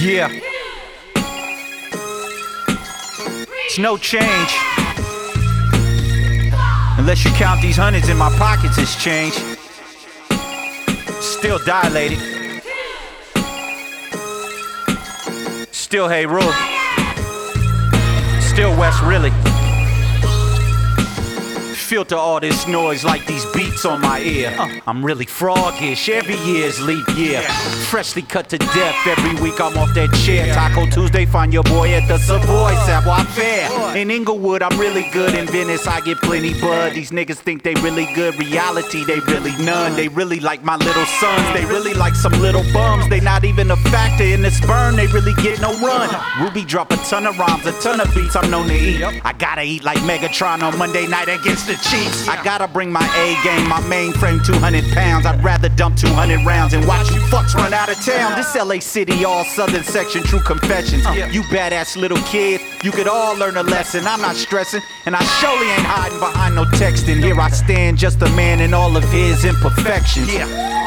Yeah. It's no change. Unless you count these hundreds in my pockets as change. Still dilated. Still Hey Rule. Still West Really. Filter all this noise like these beats on my ear. I'm really froggish, every year's leap year. Freshly cut to death, every week I'm off that chair. Taco Tuesday, find your boy at the Savoy, Savoir Faire. In Inglewood, I'm really good. In Venice, I get plenty bud. These niggas think they really good. Reality, they really none. They really like my little sons. They really like some little bums. They not even a factor in this burn. They really get no run. Ruby drop a ton of rhymes, a ton of beats I'm known to eat. I gotta eat like Megatron on Monday night against the Chiefs. I gotta bring my A game, my mainframe 200 pounds. I'd rather dump 200 rounds and watch you fucks run out of town. This LA City, all southern section, true confessions. You badass little kids, you could all learn a lesson. I'm not stressing, and I surely ain't hiding behind no texting. Here I stand, just a man in all of his imperfections.